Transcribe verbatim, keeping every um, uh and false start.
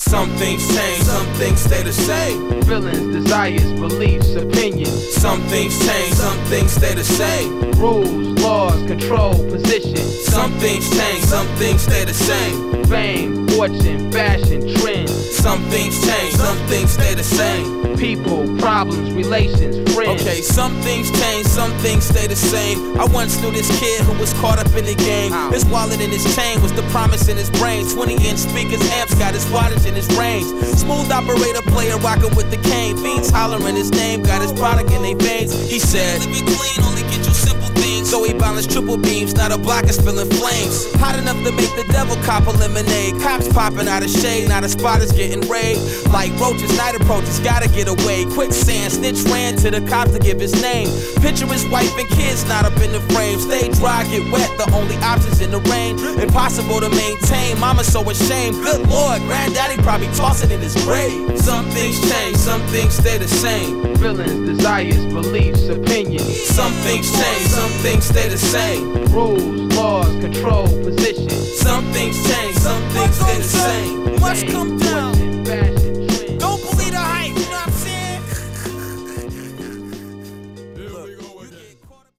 Some things change, some things stay the same. Feelings, desires, beliefs, opinions. Some things change, some things stay the same. Rules, laws, control, position. Some things change, some things stay the same. Fame, fortune, fashion, trends. Some things change, some things stay the same. People, problems, relations, friends. Okay, some things change, some things stay the same. I once knew this kid who was caught up in the game. His wallet and his chain was the promise in his brain. twenty inch speakers, amps, got his wattage in his range. Smooth operator, player rockin' with the cane. Fiends hollering his name, got his product in their veins. He said, live it clean, only get you simple things. So he balanced triple beams, now the block is spilling flames. Hot enough to make the devil cop a lemonade. Cops popping out of shade, now the spot is getting raid. Like roaches, night approaches, gotta get away. Quicksand, snitch ran to the cops to give his name. Picture his wife and kids not up in the frame. Stay dry, get wet, the only options in the rain. Impossible to maintain, mama's so ashamed. Good Lord, granddaddy probably tossing in his grave. Some things change, some things stay the same. Feelings, desires, beliefs, opinions. Some things change, some things stay the same. Rules, laws, control, position. Some things change, some things stay the same. Must come down.